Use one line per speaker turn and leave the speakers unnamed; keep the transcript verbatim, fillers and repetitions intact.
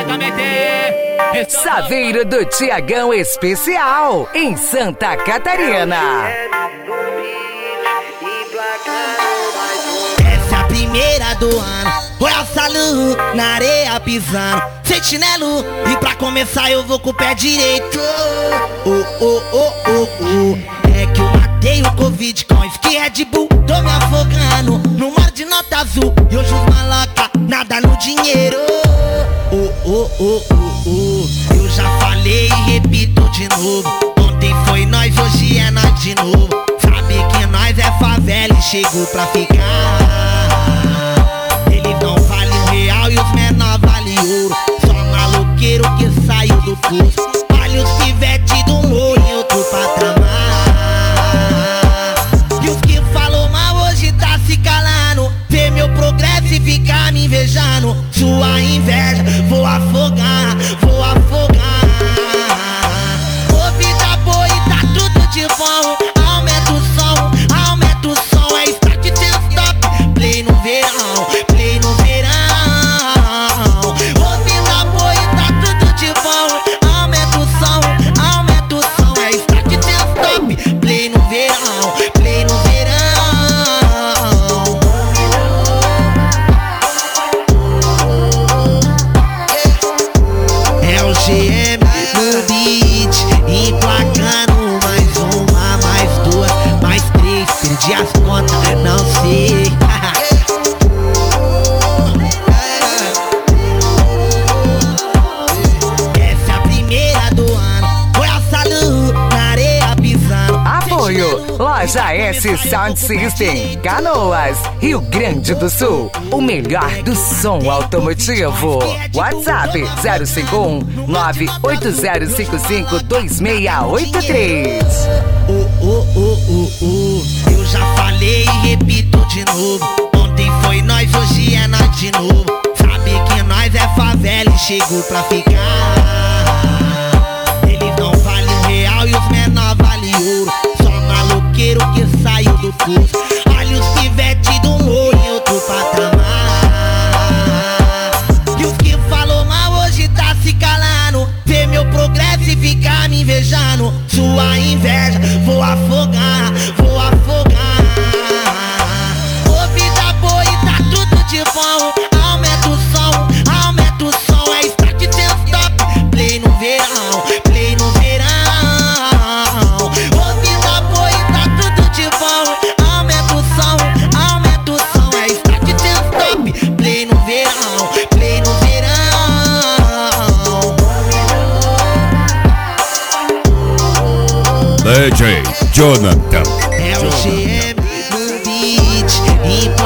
vai meter.
Saveiro do Tiagão Especial, em Santa Catarina.
Essa é a primeira do ano, Royal Salute, na areia pisando, sem chinelo, e pra começar eu vou com o pé direito. Oh, oh, oh, oh, oh. É que eu matei o Covid com whisky Red Bull, tô me afogando no mar de nota azul, e hoje os maloca nada no dinheiro. Oh, oh, oh, oh, oh. Eu já falei e repito de novo, ontem foi nós, hoje é nós de novo. Sabe que nós é favela e chegou pra ficar. Eles não valem um real e os menor valem ouro, só maloqueiro que saiu do curso. Olha os pivete do morro em outro patamar. E os que falou mal hoje tá se calando, vê meu progresso e fica me invejando. Sua inveja, vou afogar, vou afogar. Ô vida boa e tá tudo de bom. Aumenta o som, aumenta o som. É start sem stop, play no verão, play no verão. Ô vida boa e tá tudo de bom. Aumenta o som, aumenta o som. É start sem stop, play no verão, play no verão. É o G M no beat, emplacando mais uma, mais duas, mais três. Perdi as contas, não sei. Essa é a primeira do ano, Royal Salute, na areia pisando.
Apoio Loja S Sound System, Canoas, Rio Grande do Sul. O melhor do som automotivo. WhatsApp zero cinco um nove oito zero cinco cinco dois seis oito três.
Oh, oh, oh, oh, oh. Eu já falei e repito de novo, ontem foi nós, hoje é nós de novo. Sabe que nós é favela e chegou pra ficar. Eles não valem um real e os menor valem ouro, só maloqueiro que saiu do curso. Olha os pivete do morro em outro patamar. E os que falou mal hoje tá se calando, vê meu progresso e fica me invejando. Sua inveja, vou afogar, vou afogar. Ô vida boa e tá tudo de bom. Aumenta o som, aumenta o som. É start sem stop, play no verão, play no verão. Ô vida boa e tá tudo de bom. Aumenta o som, aumenta o som. É start sem stop, play no verão, play no verão.
D J Jonathan.
É o G M no beat,